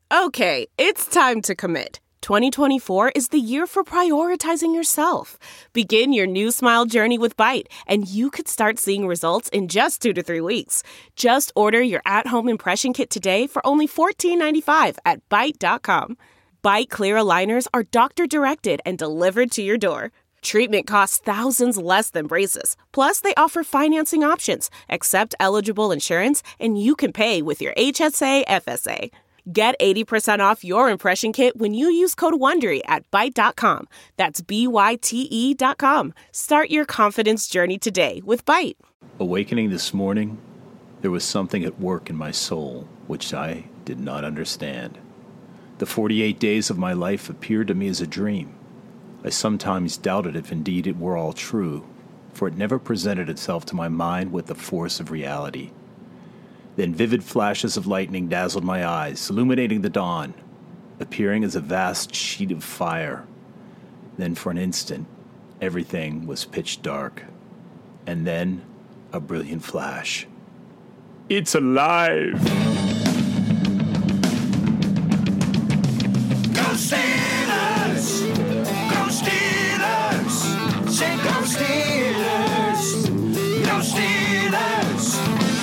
Okay, it's time to commit. 2024 is the year for prioritizing yourself. Begin your new smile journey with Byte, and you could start seeing results in just 2 to 3 weeks. Just order your at-home impression kit today for only $14.95 at Byte.com. Byte Clear aligners are doctor-directed and delivered to your door. Treatment costs thousands less than braces. Plus, they offer financing options, accept eligible insurance, and you can pay with your HSA FSA. Get 80% off your impression kit when you use code WONDERY at Byte.com. That's BYTE.com. Start your confidence journey today with Byte. Awakening this morning, there was something at work in my soul which I did not understand. The 48 days of my life appeared to me as a dream. I sometimes doubted if indeed it were all true, for it never presented itself to my mind with the force of reality. Then vivid flashes of lightning dazzled my eyes, illuminating the dawn, appearing as a vast sheet of fire. Then for an instant, everything was pitch dark. And then, a brilliant flash. It's alive! Go Steelers! Go Steelers! Say go Steelers! Go Steelers!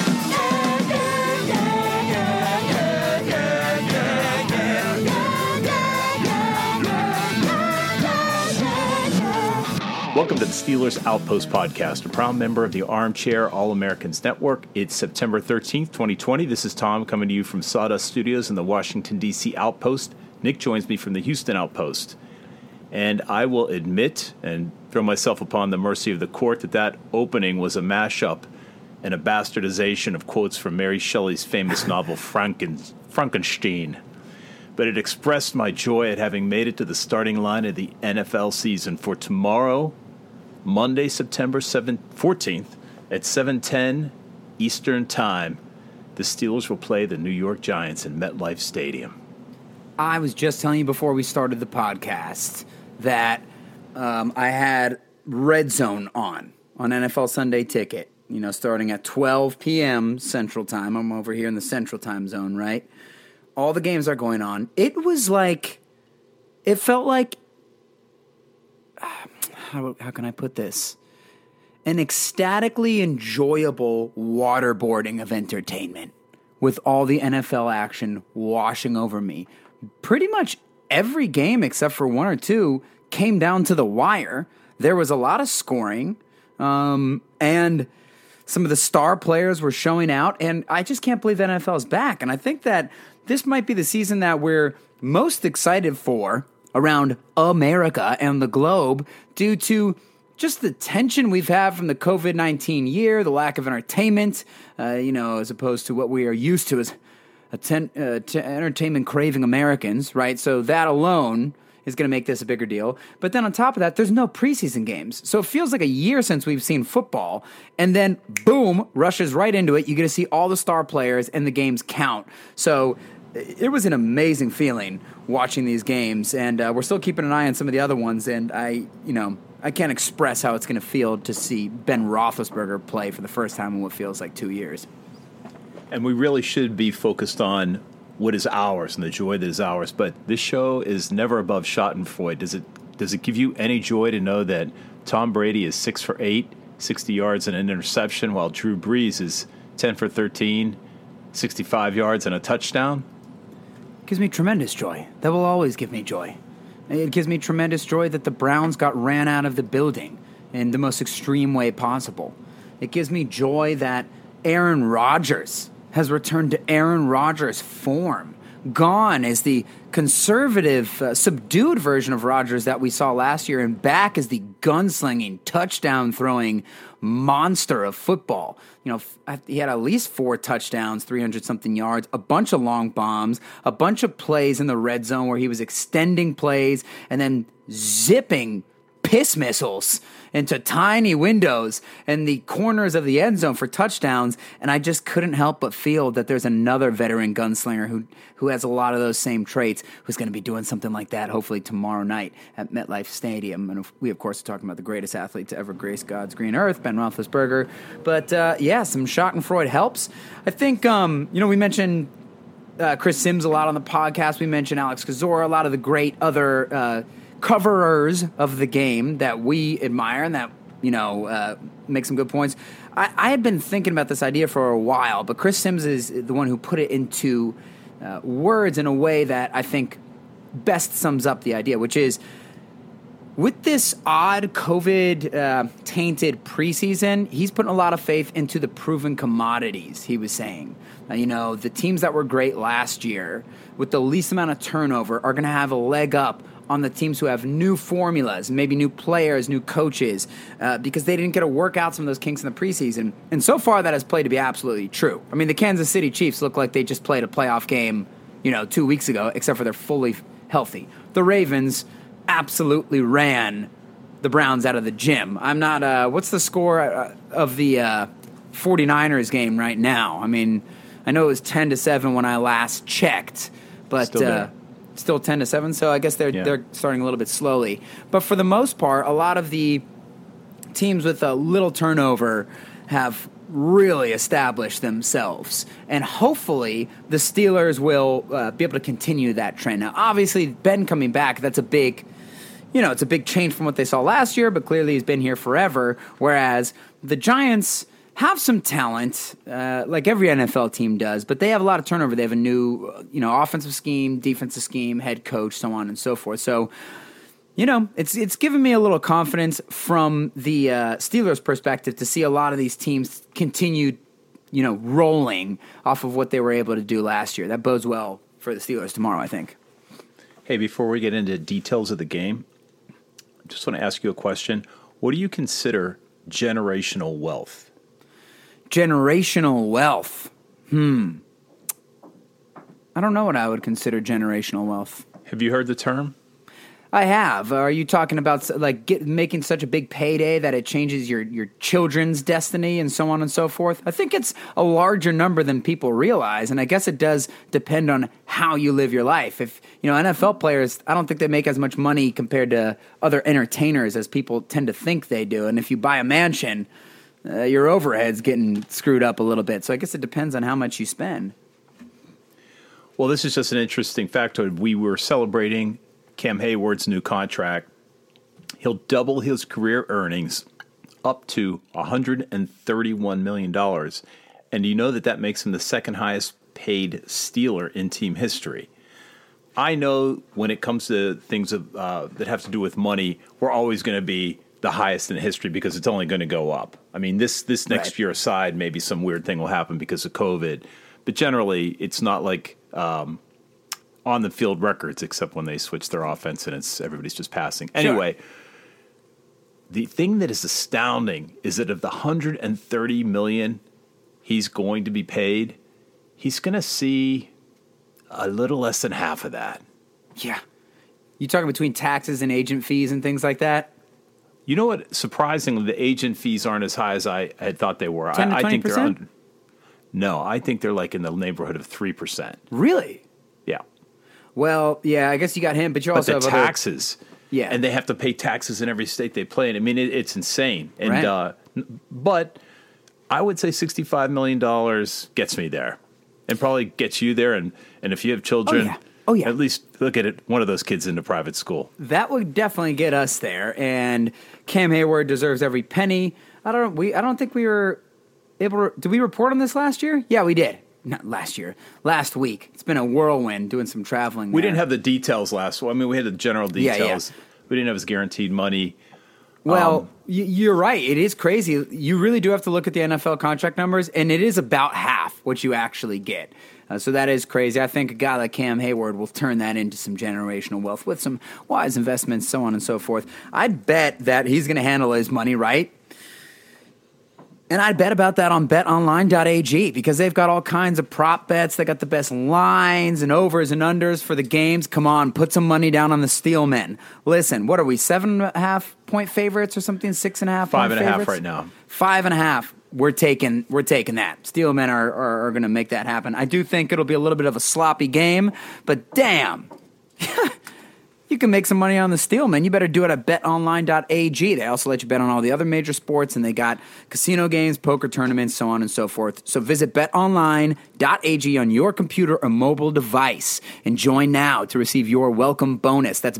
Welcome to the Steelers Outpost Podcast, a proud member of the Armchair All-Americans Network. It's September 13th, 2020. This is Tom coming to you from Sawdust Studios in the Washington, D.C. Outpost. Nick joins me from the Houston Outpost. And I will admit and throw myself upon the mercy of the court that opening was a mashup and a bastardization of quotes from Mary Shelley's famous novel Frankenstein. But it expressed my joy at having made it to the starting line of the NFL season for tomorrow, Monday, September 14th at 7:10 Eastern Time. The Steelers will play the New York Giants in MetLife Stadium. I was just telling you before we started the podcast that I had Red Zone on NFL Sunday Ticket, starting at 12 p.m. Central Time. I'm over here in the Central Time Zone, right? All the games are going on. It felt like, how can I put this? An ecstatically enjoyable waterboarding of entertainment with all the NFL action washing over me. Pretty much every game except for one or two came down to the wire. There was a lot of scoring, and some of the star players were showing out, and I just can't believe the NFL is back. And I think that this might be the season that we're most excited for around America and the globe due to just the tension we've had from the COVID-19 year, the lack of entertainment, as opposed to what we are used to as entertainment-craving Americans, right? So that alone is going to make this a bigger deal. But then on top of that, there's no preseason games. So it feels like a year since we've seen football. And then, boom, rushes right into it. You get to see all the star players and the games count. So it was an amazing feeling watching these games. And we're still keeping an eye on some of the other ones. And I can't express how it's going to feel to see Ben Roethlisberger play for the first time in what feels like 2 years. And we really should be focused on what is ours and the joy that is ours. But this show is never above Schadenfreude. Does it give you any joy to know that Tom Brady is 6 for 8, 60 yards and an interception, while Drew Brees is 10 for 13, 65 yards and a touchdown? It gives me tremendous joy. That will always give me joy. It gives me tremendous joy that the Browns got ran out of the building in the most extreme way possible. It gives me joy that Aaron Rodgers has returned to Aaron Rodgers form. Gone is the conservative, subdued version of Rodgers that we saw last year, and back is the gunslinging, touchdown-throwing monster of football. He had at least 4 touchdowns, 300-something yards, a bunch of long bombs, a bunch of plays in the red zone where he was extending plays and then zipping piss missiles into tiny windows and the corners of the end zone for touchdowns, and I just couldn't help but feel that there's another veteran gunslinger who has a lot of those same traits, who's going to be doing something like that hopefully tomorrow night at MetLife Stadium. And we, of course, are talking about the greatest athlete to ever grace God's green earth, Ben Roethlisberger. But, some Schadenfreude helps. I think, we mentioned Chris Sims a lot on the podcast. We mentioned Alex Kozora, a lot of the great other coverers of the game that we admire and that, make some good points. I had been thinking about this idea for a while, but Chris Sims is the one who put it into words in a way that I think best sums up the idea, which is, with this odd COVID-tainted preseason, he's putting a lot of faith into the proven commodities, he was saying. The teams that were great last year with the least amount of turnover are going to have a leg up on the teams who have new formulas, maybe new players, new coaches, because they didn't get to work out some of those kinks in the preseason. And so far, that has played to be absolutely true. I mean, the Kansas City Chiefs look like they just played a playoff game, 2 weeks ago, except for they're fully healthy. The Ravens absolutely ran the Browns out of the gym. I'm not, what's the score of the 49ers game right now? I mean, I know it was 10-7 when I last checked, but still 10-7, so I guess they're starting a little bit slowly. But for the most part, a lot of the teams with a little turnover have really established themselves. And hopefully the Steelers will be able to continue that trend. Now, obviously, Ben coming back, that's a big... it's a big change from what they saw last year, but clearly he's been here forever, whereas the Giants have some talent, like every NFL team does, but they have a lot of turnover. They have a new, offensive scheme, defensive scheme, head coach, so on and so forth. So, it's given me a little confidence from the Steelers' perspective to see a lot of these teams continue, rolling off of what they were able to do last year. That bodes well for the Steelers tomorrow, I think. Hey, before we get into details of the game, I just want to ask you a question. What do you consider generational wealth? Generational wealth. I don't know what I would consider generational wealth. Have you heard the term? I have. Are you talking about making such a big payday that it changes your children's destiny and so on and so forth? I think it's a larger number than people realize, and I guess it does depend on how you live your life. If NFL players, I don't think they make as much money compared to other entertainers as people tend to think they do. And if you buy a mansion, your overhead's getting screwed up a little bit. So I guess it depends on how much you spend. Well, this is just an interesting factoid. We were celebrating Cam Hayward's new contract. He'll double his career earnings up to $131 million. And you know that makes him the second highest paid Steeler in team history. I know when it comes to things that have to do with money, we're always going to be the highest in history because it's only going to go up. I mean, this next year aside, maybe some weird thing will happen because of COVID. But generally, it's not like on the field records, except when they switch their offense and everybody's just passing. Anyway, the thing that is astounding is that of the $130 million he's going to be paid, he's going to see a little less than half of that. Yeah. You talking between taxes and agent fees and things like that? You know what? Surprisingly, the agent fees aren't as high as I had thought they were. 10 to 20%? I think they're no, I think they're like in the neighborhood of 3%. Really? Yeah. Well, yeah, I guess you got him, but you also have taxes. Yeah. And they have to pay taxes in every state they play in. I mean, it's insane. And right. But I would say $65 million gets me there and probably gets you there. And if you have children, Oh, yeah. At least look at it, one of those kids into private school. That would definitely get us there. And Cam Hayward deserves every penny. I don't think we were able to. Did we report on this last year? Yeah, we did. Not last year. Last week. It's been a whirlwind doing some traveling. We didn't have the details last week. I mean, we had the general details. Yeah. We didn't have his guaranteed money. Well, you're right. It is crazy. You really do have to look at the NFL contract numbers, and it is about half what you actually get. So that is crazy. I think a guy like Cam Hayward will turn that into some generational wealth with some wise investments, so on and so forth. I'd bet that he's going to handle his money right. And I'd bet about that on betonline.ag because they've got all kinds of prop bets. They got the best lines and overs and unders for the games. Come on, put some money down on the Steelmen. Listen, what are we, 7.5 point favorites or something? 6.5 point favorites? 5.5 right now. 5.5. We're taking that. Steelmen are going to make that happen. I do think it'll be a little bit of a sloppy game, but damn. you can make some money on the steal, man. You better do it at betonline.ag. They also let you bet on all the other major sports, and they got casino games, poker tournaments, so on and so forth. So visit betonline.ag on your computer or mobile device and join now to receive your welcome bonus. That's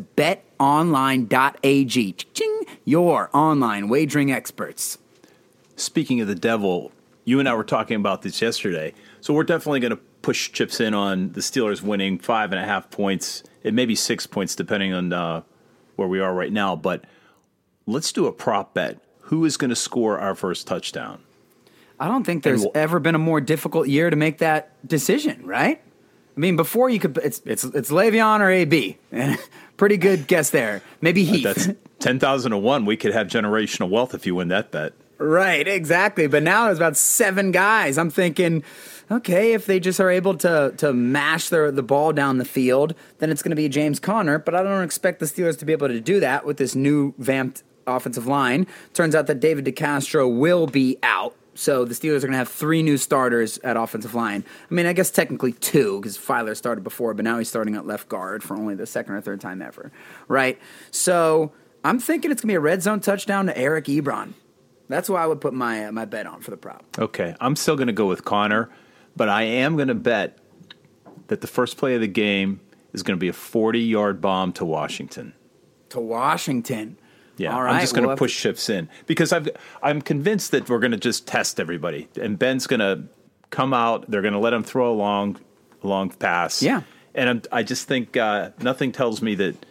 betonline.ag. Ching, your online wagering experts. Speaking of the devil, you and I were talking about this yesterday. So we're definitely going to push chips in on the Steelers winning 5.5 points. It may be 6 points depending on where we are right now. But let's do a prop bet. Who is going to score our first touchdown? I don't think there's ever been a more difficult year to make that decision, right? I mean, before you could, it's Le'Veon or AB. Pretty good guess there. Maybe Heath. That's 10,000 to 1. We could have generational wealth if you win that bet. Right, exactly. But now there's about 7 guys. I'm thinking, okay, if they just are able to mash the ball down the field, then it's going to be James Conner. But I don't expect the Steelers to be able to do that with this new vamped offensive line. Turns out that David DeCastro will be out. So the Steelers are going to have 3 new starters at offensive line. I mean, I guess technically 2 because Filer started before, but now he's starting at left guard for only the second or third time ever, right? So I'm thinking it's going to be a red zone touchdown to Eric Ebron. That's why I would put my bet on for the prop. Okay, I'm still going to go with Conner, but I am going to bet that the first play of the game is going to be a 40-yard bomb to Washington. To Washington. Yeah, all right, I'm just going to push chips in because I'm convinced that we're going to just test everybody, and Ben's going to come out. They're going to let him throw a long pass. Yeah, and I just think nothing tells me that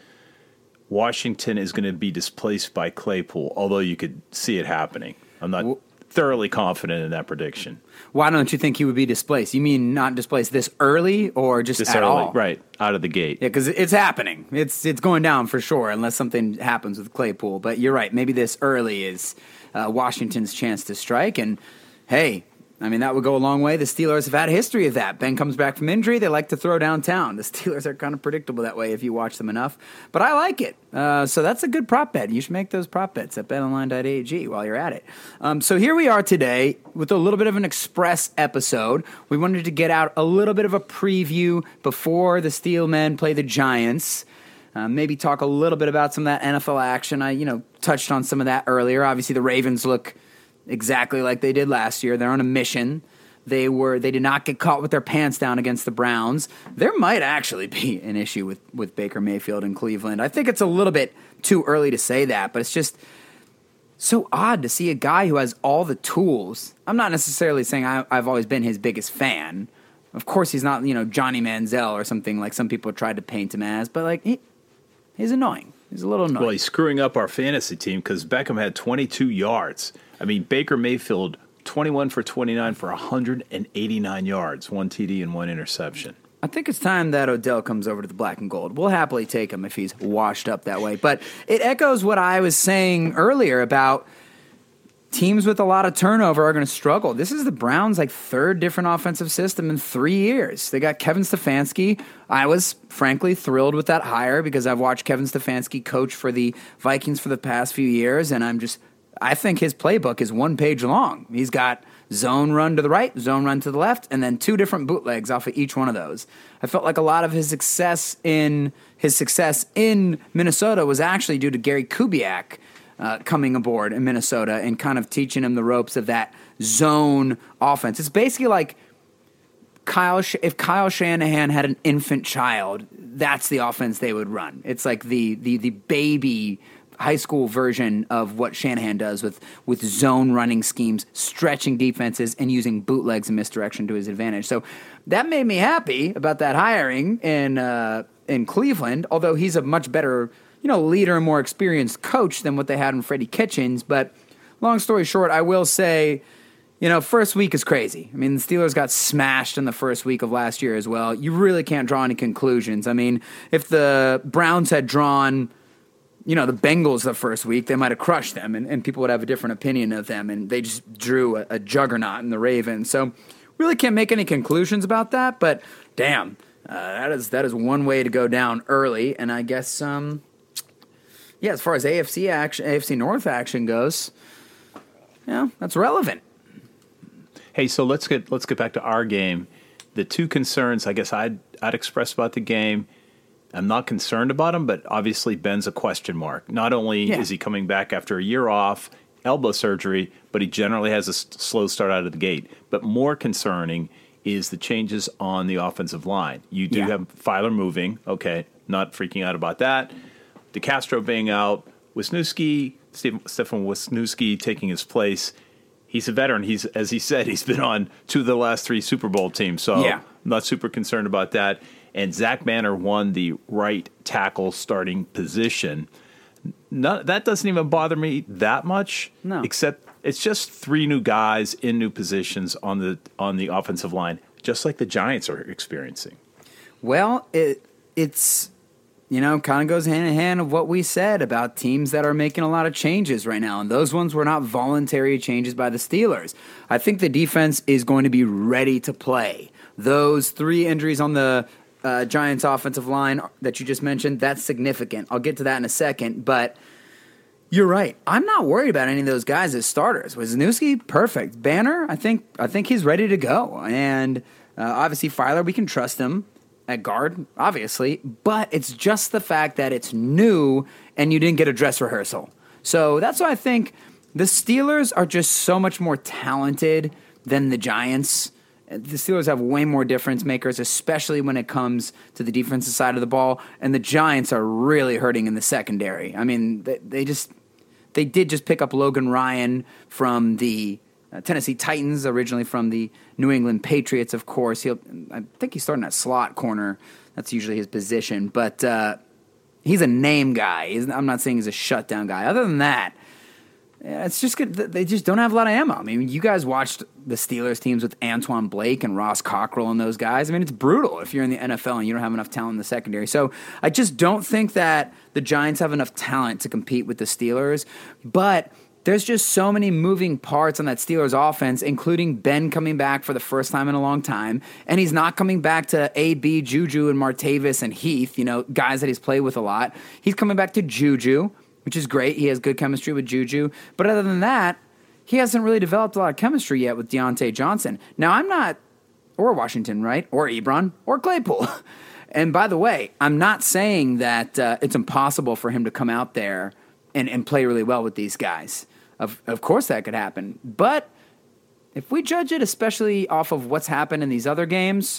Washington is going to be displaced by Claypool, although you could see it happening. I'm not thoroughly confident in that prediction. Why don't you think he would be displaced? You mean not displaced this early or just this at early, all? Right, out of the gate. Yeah, because it's happening. It's going down for sure, unless something happens with Claypool. But you're right. Maybe this early is Washington's chance to strike. And, hey, I mean, that would go a long way. The Steelers have had a history of that. Ben comes back from injury. They like to throw downtown. The Steelers are kind of predictable that way if you watch them enough. But I like it. So that's a good prop bet. You should make those prop bets at betonline.ag while you're at it. So here we are today with a little bit of an express episode. We wanted to get out a little bit of a preview before the Steelmen play the Giants. Maybe talk a little bit about some of that NFL action. I touched on some of that earlier. Obviously, the Ravens look exactly like they did last year. They're on a mission. They did not get caught with their pants down against the Browns. There might actually be an issue with Baker Mayfield in Cleveland. I think it's a little bit too early to say that, but it's just so odd to see a guy who has all the tools. I'm not necessarily saying I've always been his biggest fan. Of course, he's not Johnny Manziel or something like some people tried to paint him as, but he's annoying. He's a little annoying. Well, he's screwing up our fantasy team because Beckham had 22 yards. I mean, Baker Mayfield, 21 for 29 for 189 yards, 1 TD and 1 interception. I think it's time that Odell comes over to the black and gold. We'll happily take him if he's washed up that way. But it echoes what I was saying earlier about teams with a lot of turnover are going to struggle. This is the Browns' third different offensive system in 3 years. They got Kevin Stefanski. I was frankly thrilled with that hire because I've watched Kevin Stefanski coach for the Vikings for the past few years, and I think his playbook is 1 page long. He's got zone run to the right, zone run to the left, and then 2 different bootlegs off of each one of those. I felt like a lot of his success in Minnesota was actually due to Gary Kubiak coming aboard in Minnesota and kind of teaching him the ropes of that zone offense. It's basically like if Kyle Shanahan had an infant child, that's the offense they would run. It's like the baby high school version of what Shanahan does with zone running schemes, stretching defenses, and using bootlegs and misdirection to his advantage. So that made me happy about that hiring in Cleveland, although he's a much better leader and more experienced coach than what they had in Freddie Kitchens. But long story short, I will say, first week is crazy. I mean, the Steelers got smashed in the first week of last year as well. You really can't draw any conclusions. I mean, if the Browns had drawn the Bengals the first week, they might have crushed them, and people would have a different opinion of them, and they just drew a juggernaut in the Ravens. So really can't make any conclusions about that, but damn, that is one way to go down early, and I guess, as far as AFC North action goes, that's relevant. Hey, so let's get back to our game. The 2 concerns I guess I'd express about the game I'm not concerned about him, but obviously Ben's a question mark. Not only is he coming back after a year off, elbow surgery, but he generally has a slow start out of the gate. But more concerning is the changes on the offensive line. You do have Filer moving. Okay, not freaking out about that. DeCastro being out. Stefan Wisniewski taking his place. He's a veteran. As he said, he's been on 2 of the last 3 Super Bowl teams. So I'm not super concerned about that. And Zach Banner won the right tackle starting position. That doesn't even bother me that much. No. Except it's just 3 new guys in new positions on the offensive line, just like the Giants are experiencing. Well, it's kind of goes hand in hand of what we said about teams that are making a lot of changes right now. And those ones were not voluntary changes by the Steelers. I think the defense is going to be ready to play. Those 3 injuries on the Giants offensive line that you just mentioned, that's significant. I'll get to that in a second, but you're right. I'm not worried about any of those guys as starters. Wisniewski, perfect. Banner, I think he's ready to go. And obviously Filer, we can trust him at guard, obviously, but it's just the fact that it's new and you didn't get a dress rehearsal. So that's why I think the Steelers are just so much more talented than the Giants. The Steelers have way more difference makers, especially when it comes to the defensive side of the ball, and the Giants are really hurting in the secondary. I mean, they did just pick up Logan Ryan from the Tennessee Titans, originally from the New England Patriots, of course. I think he's starting at slot corner. That's usually his position, but he's a name guy. I'm not saying he's a shutdown guy. Other than that, it's just good. They just don't have a lot of ammo. I mean, you guys watched the Steelers teams with Antoine Blake and Ross Cockrell and those guys. I mean, it's brutal if you're in the NFL and you don't have enough talent in the secondary. So I just don't think that the Giants have enough talent to compete with the Steelers. But there's just so many moving parts on that Steelers offense, including Ben coming back for the first time in a long time. And he's not coming back to A.B., Juju, and Martavis and Heath, guys that he's played with a lot. He's coming back to Juju, which is great. He has good chemistry with Juju. But other than that, he hasn't really developed a lot of chemistry yet with Deontay Johnson. Now, I'm not, or Washington, right? Or Ebron, or Claypool. And by the way, I'm not saying that it's impossible for him to come out there and play really well with these guys. Of course that could happen. But if we judge it, especially off of what's happened in these other games,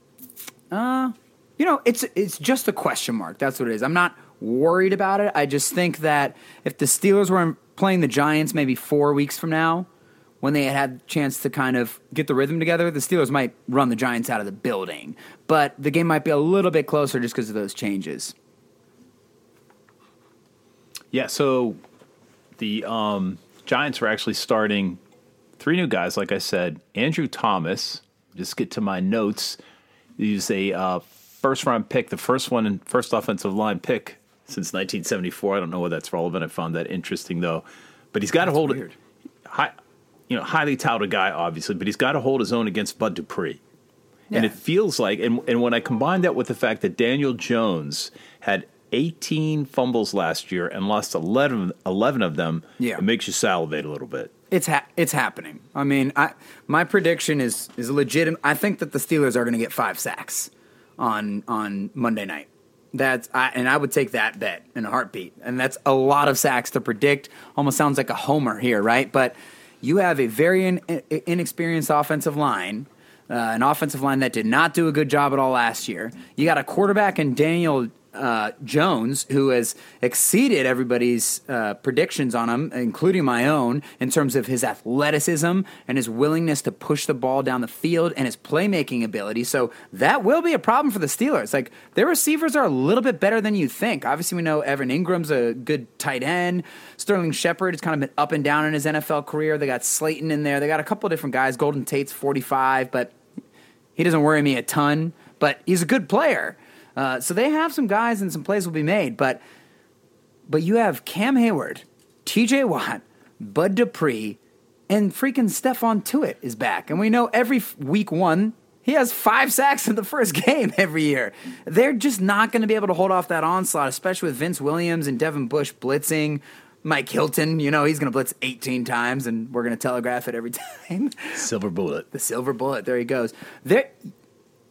it's just a question mark. That's what it is. I'm not worried about it. I just think that if the Steelers were playing the Giants maybe 4 weeks from now, when they had a chance to kind of get the rhythm together, the Steelers might run the Giants out of the building. But the game might be a little bit closer just because of those changes. Yeah, so the Giants were actually starting 3 new guys, like I said. Andrew Thomas, just get to my notes, he's a first-round pick, the first offensive line pick since 1974. I don't know whether that's relevant. I found that interesting, though. But he's got to hold it. Highly touted guy, obviously, but he's got to hold his own against Bud Dupree. Yeah. And it feels like, and when I combine that with the fact that Daniel Jones had 18 fumbles last year and lost 11 of them, it makes you salivate a little bit. It's happening. I mean, my prediction is legitimate. I think that the Steelers are going to get 5 sacks on Monday night. And I would take that bet in a heartbeat. And that's a lot of sacks to predict. Almost sounds like a homer here, right? But you have a very inexperienced offensive line, an offensive line that did not do a good job at all last year. You got a quarterback in Daniel Jones, who has exceeded everybody's predictions on him, including my own, in terms of his athleticism and his willingness to push the ball down the field and his playmaking ability. So that will be a problem for the Steelers. Like, their receivers are a little bit better than you think. Obviously, we know Evan Ingram's a good tight end. Sterling Shepard has kind of been up and down in his NFL career. They got Slayton in there. They got a couple of different guys. Golden Tate's 45, but he doesn't worry me a ton. But he's a good player. So they have some guys and some plays will be made, but you have Cam Hayward, T.J. Watt, Bud Dupree, and freaking Stephon Tuitt is back. And we know every week 1, he has 5 sacks in the first game every year. They're just not going to be able to hold off that onslaught, especially with Vince Williams and Devin Bush blitzing. Mike Hilton, he's going to blitz 18 times, and we're going to telegraph it every time. Silver bullet. The silver bullet. There he goes.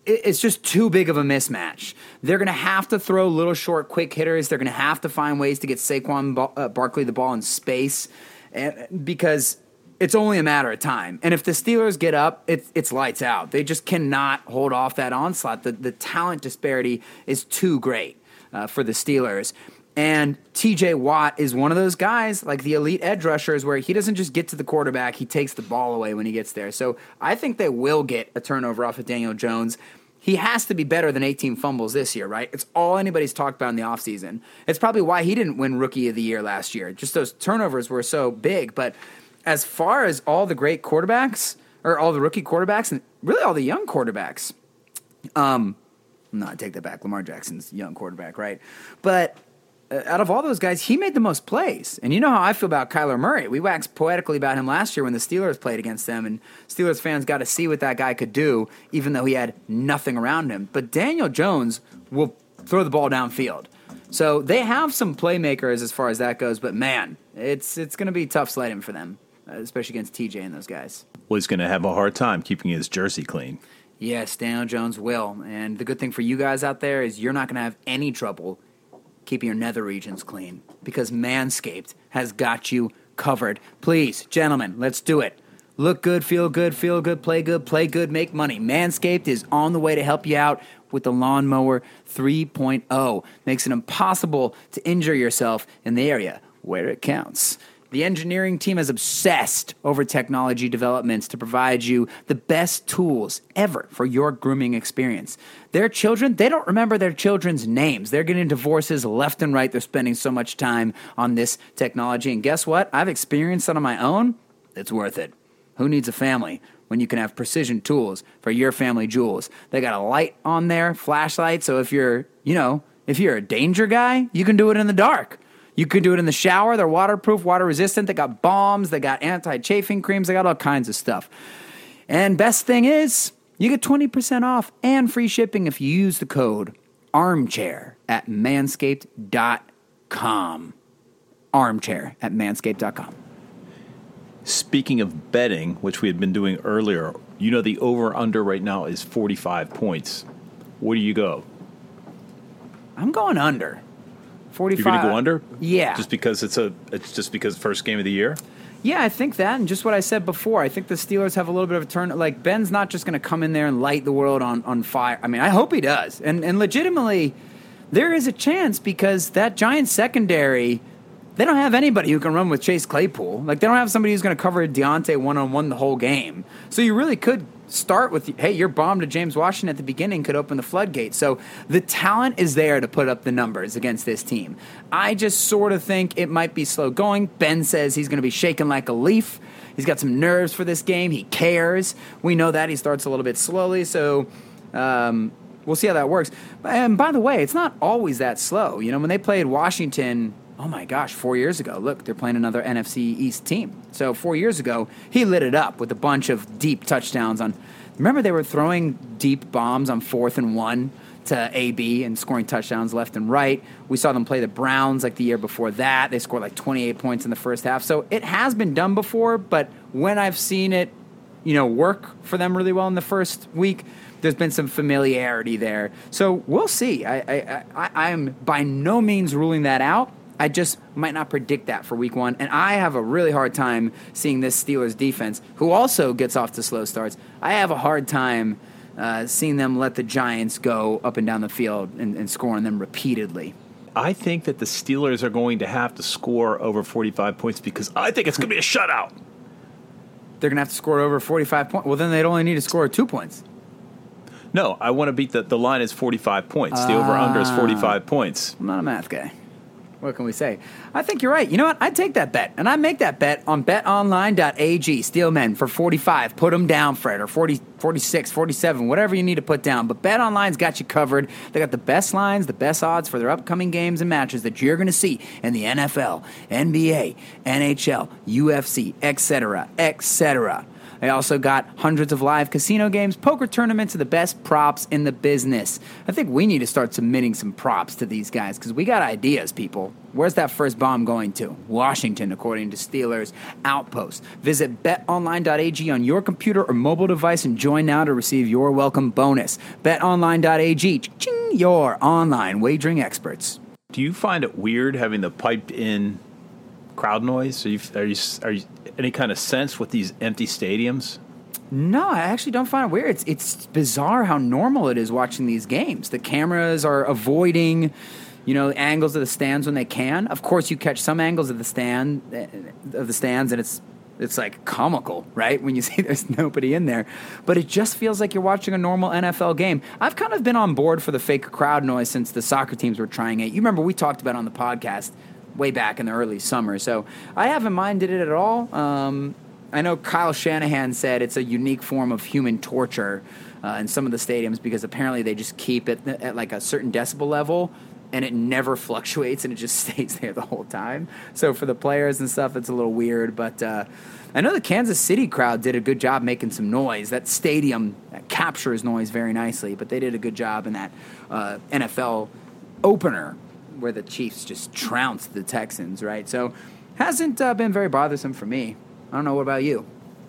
it's just too big of a mismatch. They're going to have to throw little short, quick hitters. They're going to have to find ways to get Saquon Barkley the ball in space because it's only a matter of time. And if the Steelers get up, it's lights out. They just cannot hold off that onslaught. The talent disparity is too great for the Steelers. And TJ Watt is one of those guys, like the elite edge rushers, where he doesn't just get to the quarterback, he takes the ball away when he gets there. So I think they will get a turnover off of Daniel Jones. He has to be better than 18 fumbles this year, right? It's all anybody's talked about in the offseason. It's probably why he didn't win Rookie of the Year last year. Just those turnovers were so big. But as far as all the great quarterbacks, or all the rookie quarterbacks, and really all the young quarterbacks, no, I take that back. Lamar Jackson's a young quarterback, right? But out of all those guys, he made the most plays. And you know how I feel about Kyler Murray. We waxed poetically about him last year when the Steelers played against them, and Steelers fans got to see what that guy could do, even though he had nothing around him. But Daniel Jones will throw the ball downfield. So they have some playmakers as far as that goes, but man, it's going to be tough sledding for them, especially against TJ and those guys. Well, he's going to have a hard time keeping his jersey clean. Yes, Daniel Jones will. And the good thing for you guys out there is you're not going to have any trouble keeping your nether regions clean because Manscaped has got you covered. Please, gentlemen, let's do it. Look good, feel good, play good, make money. Manscaped is on the way to help you out with the Lawnmower 3.0. Makes it impossible to injure yourself in the area where it counts. The engineering team is obsessed over technology developments to provide you the best tools ever for your grooming experience. Their children, they don't remember their children's names. They're getting divorces left and right. They're spending so much time on this technology. And guess what? I've experienced it on my own. It's worth it. Who needs a family when you can have precision tools for your family jewels? They got a light on there, flashlight, so if you're a danger guy, you can do it in the dark. You can do it in the shower. They're waterproof, water resistant. They got balms. They got anti-chafing creams. They got all kinds of stuff. And best thing is, you get 20% off and free shipping if you use the code armchair at manscaped.com. Armchair at manscaped.com. Speaking of betting, which we had been doing earlier, you know the over-under right now is 45 points. Where do you go? I'm going under. 45. You're going to go under? Yeah. Just because it's just because first game of the year? Yeah, I think that, and just what I said before, I think the Steelers have a little bit of a turn. Like, Ben's not just going to come in there and light the world on fire. I mean, I hope he does. And legitimately, there is a chance because that Giants secondary, they don't have anybody who can run with Chase Claypool. Like, they don't have somebody who's going to cover Deontay one-on-one the whole game. So you really could start with, hey, your bomb to James Washington at the beginning could open the floodgates. So the talent is there to put up the numbers against this team. I just sort of think it might be slow going. Ben says he's going to be shaking like a leaf. He's got some nerves for this game. He cares. We know that. He starts a little bit slowly, so we'll see how that works. And by the way, it's not always that slow. You know, when they played Washington, oh my gosh, 4 years ago, look, they're playing another NFC East team. So 4 years ago, he lit it up with a bunch of deep touchdowns on. Remember they were throwing deep bombs on 4th and 1 to AB and scoring touchdowns left and right. We saw them play the Browns like the year before that. They scored like 28 points in the first half. So it has been done before, but when I've seen it, work for them really well in the first week, there's been some familiarity there. So we'll see. I'm by no means ruling that out. I just might not predict that for week one. And I have a really hard time seeing this Steelers defense, who also gets off to slow starts. I have a hard time seeing them let the Giants go up and down the field and score on them repeatedly. I think that the Steelers are going to have to score over 45 points because I think it's going to be a shutout. They're going to have to score over 45 points. Well, then they'd only need to score 2 points. No, I want to beat the line is 45 points. The over-under is 45 points. I'm not a math guy. What can we say? I think you're right. You know what? I'd take that bet. And I make that bet on betonline.ag. Steelmen for 45. Put them down, Fred, or 40, 46, 47, whatever you need to put down. But BetOnline's got you covered. They got the best lines, the best odds for their upcoming games and matches that you're going to see in the NFL, NBA, NHL, UFC, etc., etc. They also got hundreds of live casino games, poker tournaments, and the best props in the business. I think we need to start submitting some props to these guys because we got ideas, people. Where's that first bomb going to? Washington, according to Steelers Outpost. Visit betonline.ag on your computer or mobile device and join now to receive your welcome bonus. Betonline.ag, ching, your online wagering experts. Do you find it weird having the piped-in crowd noise? Are you any kind of sense with these empty stadiums? No, I actually don't find it weird. It's bizarre how normal it is watching these games. The cameras are avoiding, angles of the stands when they can. Of course, you catch some angles of the stands, and it's like comical, right? When you see there's nobody in there. But it just feels like you're watching a normal NFL game. I've kind of been on board for the fake crowd noise since the soccer teams were trying it. You remember we talked about it on the podcast way back in the early summer. So I haven't minded it at all. I know Kyle Shanahan said it's a unique form of human torture in some of the stadiums because apparently they just keep it at like a certain decibel level and it never fluctuates and it just stays there the whole time. So for the players and stuff, it's a little weird. But I know the Kansas City crowd did a good job making some noise. That stadium captures noise very nicely, but they did a good job in that NFL opener where the Chiefs just trounced the Texans, right? So hasn't been very bothersome for me. I don't know. What about you?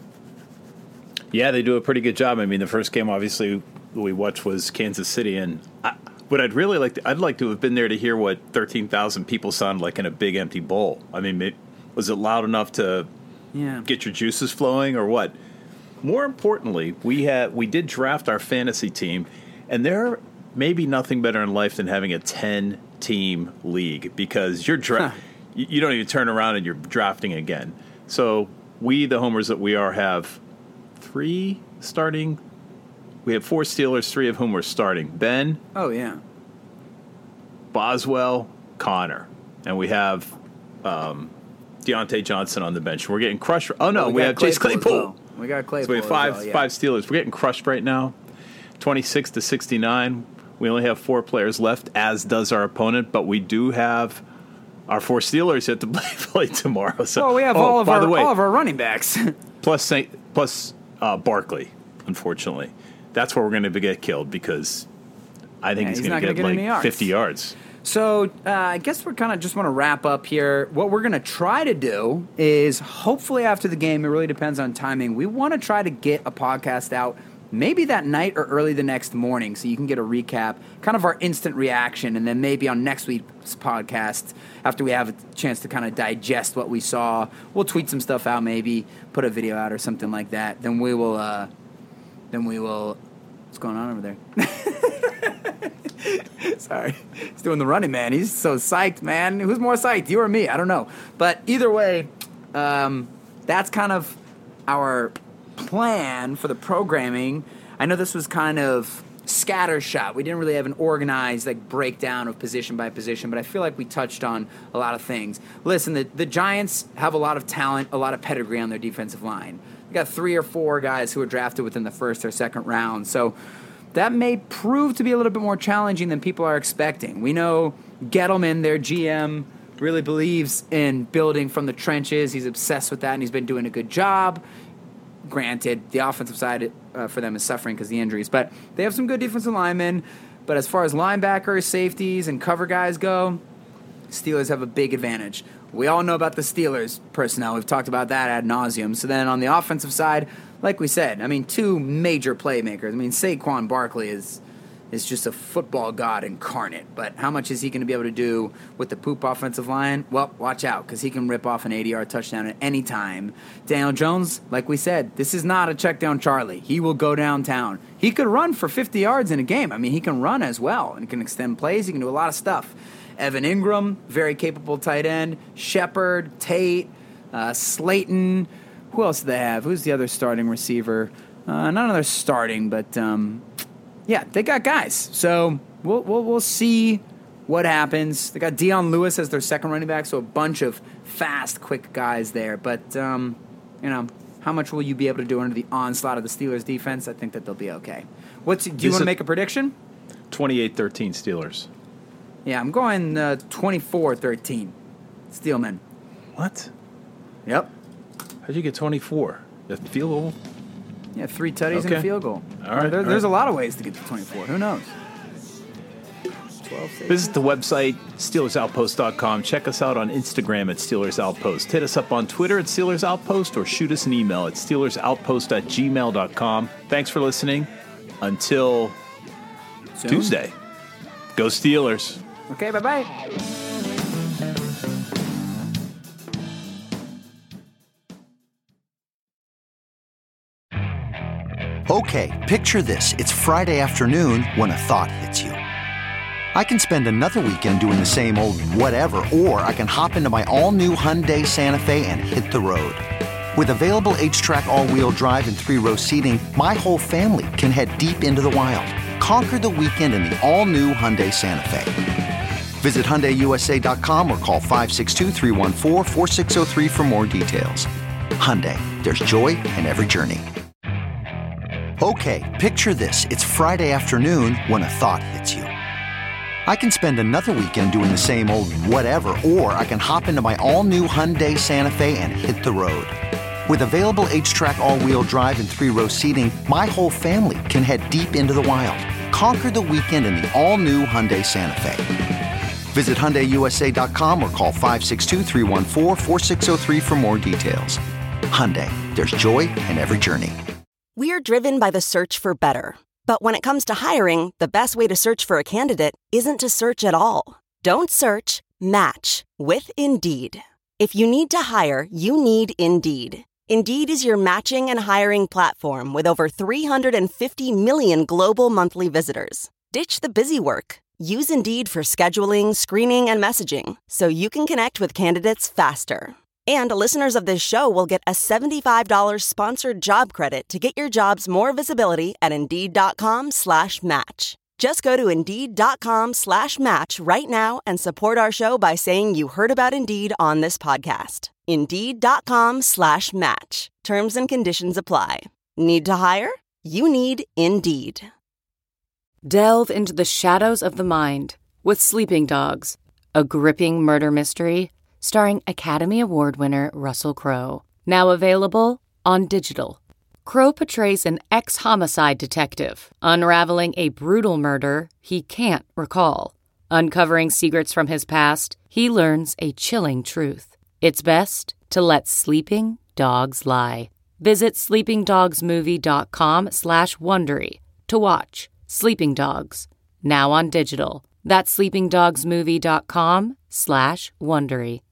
Yeah, they do a pretty good job. I mean, the first game, obviously, we watched was Kansas City, and what I'd really I'd like to have been there to hear what 13,000 people sound like in a big empty bowl. I mean, was it loud enough to get your juices flowing or what? More importantly, we did draft our fantasy team, and there may be nothing better in life than having a 10-team league because you don't even turn around and you're drafting again. So we, the homers that we are, have 3 starting. We have 4 Steelers, 3 of whom are starting. Ben. Oh, yeah. Boswell, Connor. And we have Deontay Johnson on the bench. We're getting crushed. Oh, no, we have Chase Claypool. Well. We got Claypool. So we have 5 Steelers. We're getting crushed right now, 26-69. We only have 4 players left, as does our opponent, but we do have our 4 Steelers yet to play tomorrow. So, well, we have all of our running backs. plus Barkley, unfortunately. That's where we're going to get killed because I think he's going to get like 50 yards. So I guess we're kind of just want to wrap up here. What we're going to try to do is hopefully after the game, it really depends on timing, we want to try to get a podcast out maybe that night or early the next morning so you can get a recap, kind of our instant reaction, and then maybe on next week's podcast, after we have a chance to kind of digest what we saw, we'll tweet some stuff out maybe, put a video out or something like that. Then we will, what's going on over there? Sorry. He's doing the running man. He's so psyched, man. Who's more psyched, you or me? I don't know. But either way, that's kind of our plan for the programming. I know this was kind of scattershot. We didn't really have an organized breakdown of position by position, but I feel like we touched on a lot of things. Listen, the Giants have a lot of talent, a lot of pedigree on their defensive line. They got 3 or 4 guys who were drafted within the first or second round. So that may prove to be a little bit more challenging than people are expecting. We know Gettleman, their GM, really believes in building from the trenches. He's obsessed with that, and he's been doing a good job. Granted, the offensive side for them is suffering because of the injuries, but they have some good defensive linemen. But as far as linebackers, safeties, and cover guys go, Steelers have a big advantage. We all know about the Steelers personnel. We've talked about that ad nauseum. So then on the offensive side, like we said, 2 major playmakers. Saquon Barkley is just a football god incarnate. But how much is he going to be able to do with the poop offensive line? Well, watch out, because he can rip off an 80-yard touchdown at any time. Daniel Jones, like we said, this is not a check down Charlie. He will go downtown. He could run for 50 yards in a game. He can run as well, and he can extend plays. He can do a lot of stuff. Evan Ingram, very capable tight end. Shepard, Tate, Slayton. Who else do they have? Who's the other starting receiver? None of them starting, but yeah, they got guys. So we'll see what happens. They got Dion Lewis as their second running back, so a bunch of fast, quick guys there. But how much will you be able to do under the onslaught of the Steelers defense? I think that they'll be okay. Do you want to make a prediction? 28-13 Steelers. Yeah, I'm going 24-13 Steelmen. What? Yep. How'd you get 24? The field goal? Yeah, 3 tutties and a field goal. All right. There's a lot of ways to get to 24. Who knows? 12 saves. Visit the website, SteelersOutpost.com. Check us out on Instagram at Steelers Outpost. Hit us up on Twitter at Steelers Outpost or shoot us an email at SteelersOutpost@gmail.com. Thanks for listening. Until Tuesday. Go Steelers. Okay, bye-bye. Okay, picture this. It's Friday afternoon when a thought hits you. I can spend another weekend doing the same old whatever, or I can hop into my all-new Hyundai Santa Fe and hit the road. With available H-Track all-wheel drive and 3-row seating, my whole family can head deep into the wild. Conquer the weekend in the all-new Hyundai Santa Fe. Visit HyundaiUSA.com or call 562-314-4603 for more details. Hyundai, there's joy in every journey. Okay, picture this. It's Friday afternoon when a thought hits you. I can spend another weekend doing the same old whatever, or I can hop into my all-new Hyundai Santa Fe and hit the road. With available H-Track all-wheel drive and 3-row seating, my whole family can head deep into the wild. Conquer the weekend in the all-new Hyundai Santa Fe. Visit HyundaiUSA.com or call 562-314-4603 for more details. Hyundai, there's joy in every journey. We're driven by the search for better. But when it comes to hiring, the best way to search for a candidate isn't to search at all. Don't search, match with Indeed. If you need to hire, you need Indeed. Indeed is your matching and hiring platform with over 350 million global monthly visitors. Ditch the busy work. Use Indeed for scheduling, screening, and messaging so you can connect with candidates faster. And listeners of this show will get a $75 sponsored job credit to get your jobs more visibility at Indeed.com/match. Just go to Indeed.com/match right now and support our show by saying you heard about Indeed on this podcast. Indeed.com/match. Terms and conditions apply. Need to hire? You need Indeed. Delve into the shadows of the mind with Sleeping Dogs, a gripping murder mystery starring Academy Award winner Russell Crowe. Now available on digital. Crowe portrays an ex-homicide detective unraveling a brutal murder he can't recall. Uncovering secrets from his past, he learns a chilling truth. It's best to let sleeping dogs lie. Visit sleepingdogsmovie.com/Wondery to watch Sleeping Dogs, now on digital. That's sleepingdogsmovie.com/Wondery.